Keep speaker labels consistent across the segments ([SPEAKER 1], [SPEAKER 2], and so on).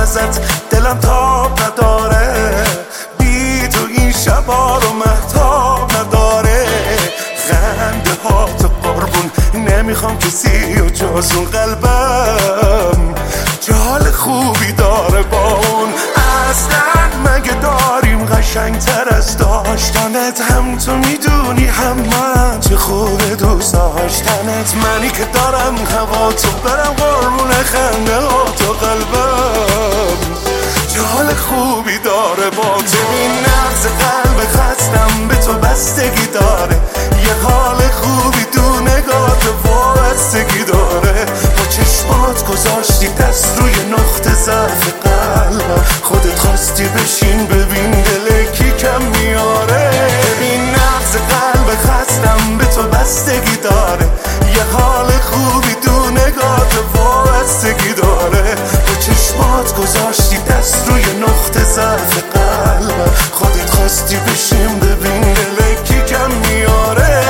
[SPEAKER 1] ازت دلم تاب نداره، بی تو این شبا رو مهتاب نداره. خنده هات قربون نمیخوام کسی و جز اون قلبم جال خوبی داره با اون. اصلا مگه داریم قشنگ تر از داشتنت؟ هم تو میدونی هم من چه خوبه دوست داشتنت. منی که دارم هوا تو برم قربون خنده ها تو قلبم جال خوبی داره با تو. این نبض قلب خستم به تو بستگی داره، یه حال خوبی تو نگات وابستگی داره. با چشمات گذاشتی دست روی نقطه ضعف قلبم، خودت خواستی بشین ببین دل کی کم میاره. این نبض قلب خستم به تو بستگی داره، یه حال خوبی تو نگات وابستگی داره. با چشمات گذاشتی دست روی نقطه ضعف قلبم، خودت خواستی بشین ببین دل کی کم میاره.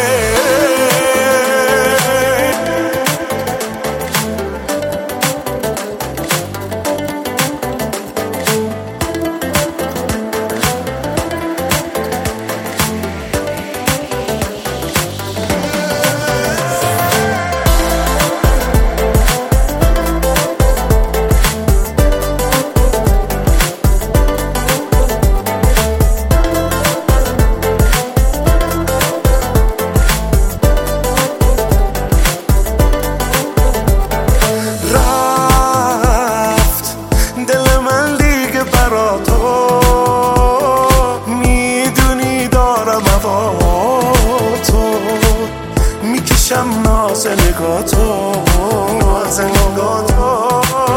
[SPEAKER 1] میکشم ناز نگاتو، ناز نگاتو.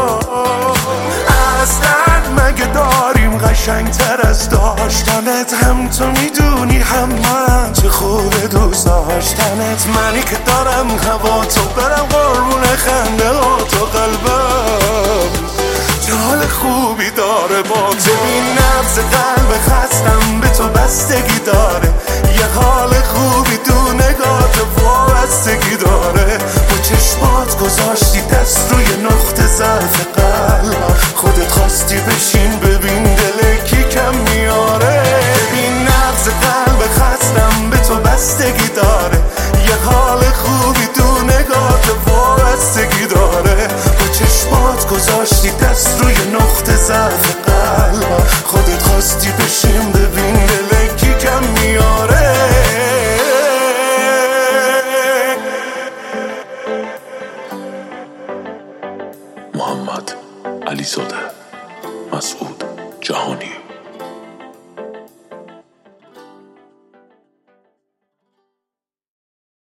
[SPEAKER 1] اصلا مگه داریم قشنگ تر از داشتنت؟ هم تو میدونی هم من چه خوبه دوست داشتنت. منی که دارم هوا تو برم قربون خنده ها تو قلبم جال خوبی داره با تو. این نبض قلب خستم به تو بستگی داره، یه حال خوبی تو نگات وابستگی داره. با چشمات گذاشتی دست روی نقطه ضعف قلبم، خودت خواستی بشین ببین دل کی کم میاره. این نبض قلب خستم به تو بستگی داره، یه حال خوبی تو نگات وابستگی داره. با چشمات گذاشتی دست روی نقطه ضعف قلبم، خودت خواستی بشین ببین دل کی کم میاره.
[SPEAKER 2] محمد علیزاده، مسعود جهانی.